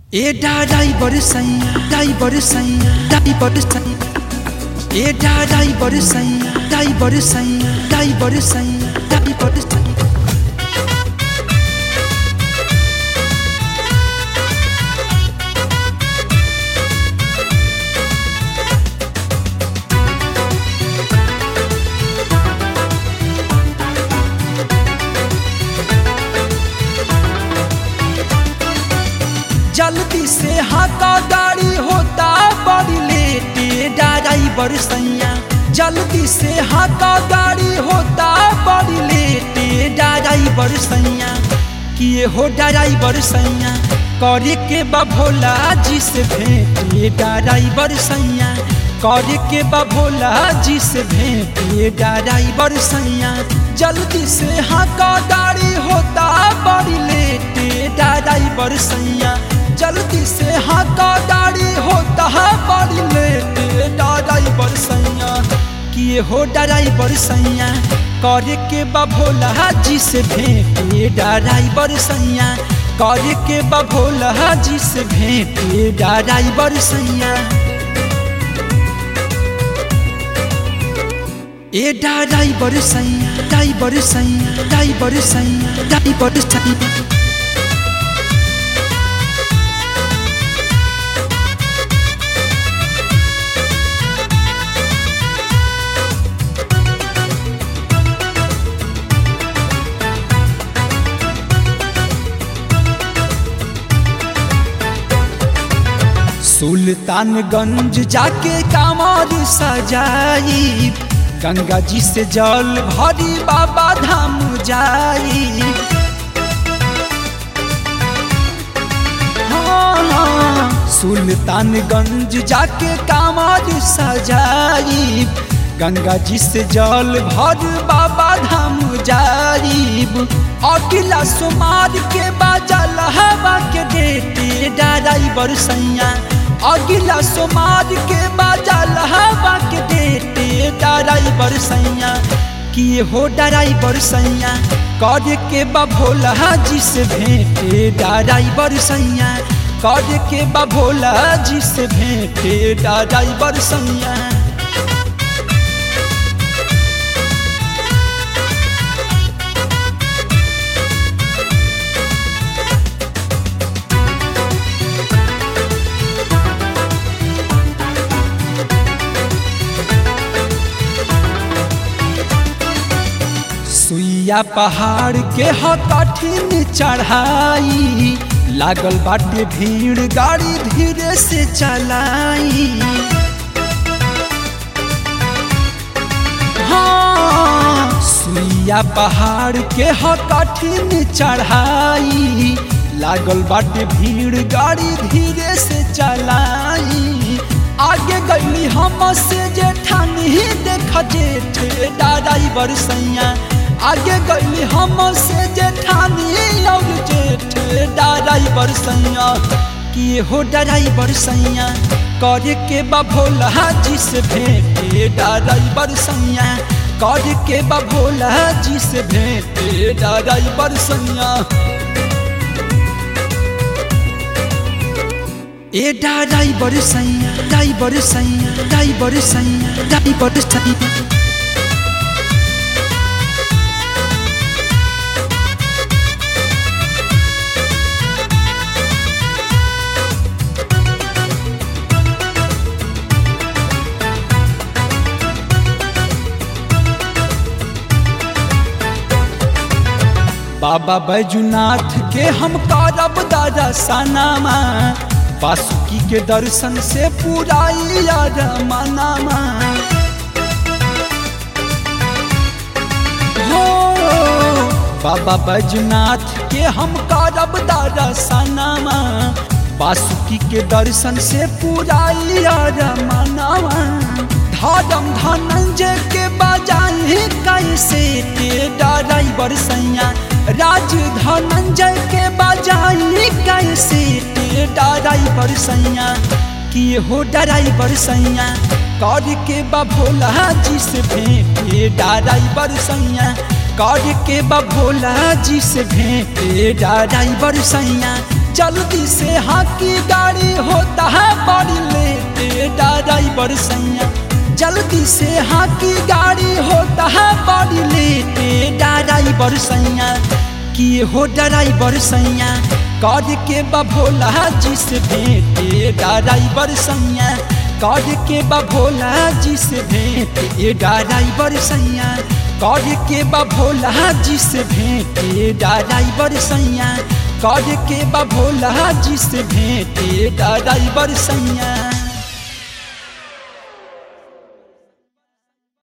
ए driver सैया driver सैया driver सैया ए ड्राइवर सैया ड्राइवर सैया ड्राइवर सैया ड्राइवर सैया जल्दी से हाथा गाड़ी होता बड़ी लेट ड्राइवर सैया जल्दी से हाथा गाड़ी होता बड़ी लेट ड्राइवर सैया किए हो ड्राइवर सैया करे के भोला जी से भेंट ड्राइवर सैया करे के भोला जी से भेंट ड्राइवर सैया जल्दी से हाथा गाड़ी होता बड़ी लेट ड्राइवर सैया जल्दी से हाथा गाड़ी होता है बड़ी लेट ड्राइवर सैया किए हो ड्राइवर सैया करे के भोला जी से भेंट ड्राइवर सैया करे के भोला जी से भेंट ड्राइवर सैया ए ड्राइवर सैया ड्राइवर सैया ड्राइवर सैया ड्राइवर सैया सुल्तानगंज जाके कांवर सजाई गंगा जी से जल भरी बाबा धाम जाई सुल्तानगंज जाके कांवर सजाई गंगा जी से जल भर बाबा धाम जाईब अगिला सोमार के बाजल हवा के डेटे ड्राइवर सैया अगिला सोमार के बाजल हवा के डेटे ड्राइवर सैया किए हो ड्राइवर सैया करे के भोला जी से भेंट ड्राइवर सैया करे के भोला जी से भेंट ड्राइवर सैया सुइया पहाड़ के कठिन चढ़ाई लागल बाटे भीड़ गाड़ी धीरे से चलाई हाँ सुइया पहाड़ के कठिन चढ़ाई लागल बाटे भीड़ गाड़ी धीरे से चलाई आगे गई हम से जेठानी देख जेठ ड्राइवर सैया आगे गई हम से जेठानी और जेठ ड्राइवर सैया किए हो ड्राइवर सैया करे के भोला जी से भेंट ड्राइवर सैया करे के भोला जी से भेंट ड्राइवर सैया ए ड्राइवर सैया ड्राइवर सैया ड्राइवर सैया ड्राइवर सैया बाबा बैजूनाथ के हम करब दर्शनमा बासुकी के दर्शन से पूरा मनामा हो बाबा बैजूनाथ के हम करब दर्शनमा बासुकी के दर्शन से पूरा मनामा धर्म धनंजय के बजाई कैसे ड्राइवर सैया राज धनंजय के बजाई कैसे ड्राइवर सैया किए हो ड्राइवर सैया कर के भोला जी से भेंट ड्राइवर सैया कर के भोला जी से भेंट ड्राइवर सैया जल्दी से हाकी गाड़ी होता है बड़ी लेट ड्राइवर सैया जल्दी से हाकी गाड़ी होता है बड़ी लेट ड्राइवर सैया कि हो ड्राइवर सैया कर के भोला जी से भेंट ड्राइवर सैया कर के भोला जी से भेंट ड्राइवर सैया कर के भोला जी से भेंट ड्राइवर सैया कर के भोला जी से भेंट ड्राइवर सैया।